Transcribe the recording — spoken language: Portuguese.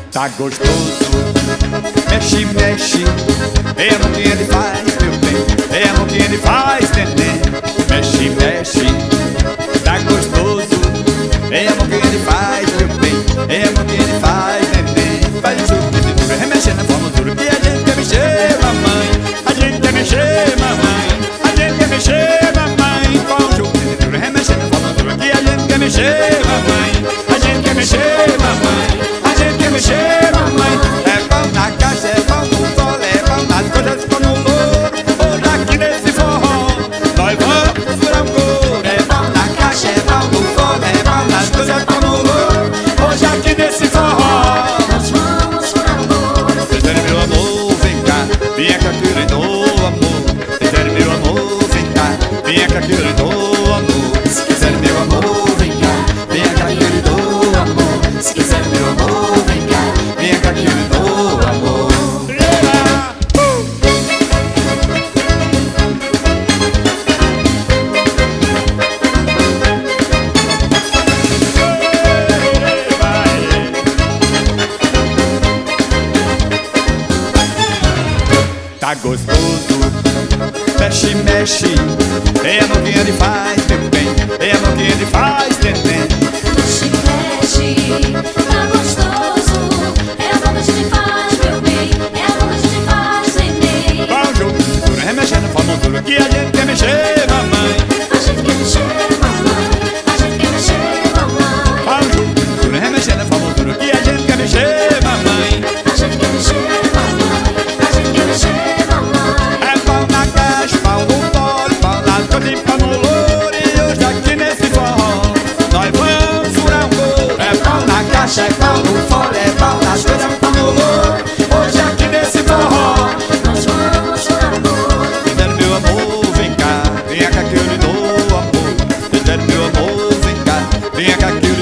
Tá gostoso, mexe, mexe. É a mão que ele faz, meu bem. É a mão que ele faz, neném. Mexe, mexe. Tá gostoso. É a mão que ele faz, meu bem. É a mão que ele faz, neném. Faz o jogo de cintura, remexendo na forma dura. Que a gente quer mexer, mamãe. A gente quer mexer, mamãe. A gente quer mexer, mamãe. Com o jogo de cintura, remexendo na forma dura. Que a gente quer mexer, mamãe. A gente quer mexer, mamãe. A gente quer mexer, mamãe. É pão na caixa, é pão no colo, é pão nas coisas, pão no louro. Hoje aqui nesse forró nós vamos furar um couro. É pão na caixa, é pão no colo, é pão nas coisas, pão no louro. Hoje aqui nesse forró Nós vamos furar o couro. Quiser meu amor, vem cá. Vem cá, querido amor. Quiser meu amor, vem cá. Vem cá, querido amor. Se quiser meu amor, vem cá. Vem cá, querido amor. Se quiser meu amor, vem cá. Vem cá, querido amor. Tá gostoso, mexe, mexe. É a mão que ele faz, meu bem. É a mão que ele faz, neném. Mexe, mexe, tá gostoso. É a mão que a gente faz, meu bem. É a mão que a gente faz, neném. Vai um jogo de cintura, remexendo com a mão dura. Que a gente quer mexer, mamãe. A gente quer mexer, mamãe. A gente quer mexer, mamãe. Vai um jogo de cintura, remexendo com a mão dura. Que a gente quer mexer, mamãe. A gente quer mexer, mamãe. A gente quer mexer, mamãe. É pau na caixa, pau no pole, pau nas coisas e pau no louro. E hoje aqui nesse forró nós vamos furar um couro. É pau na caixa, é pau no fole, é pau nas coisas, pau no louro. Hoje aqui nesse forró Nós vamos furar o couro. quiser meu amor, vem cá. Vem cá que eu lhe dou amor. Quiser meu amor, vem cá. Vem cá que eu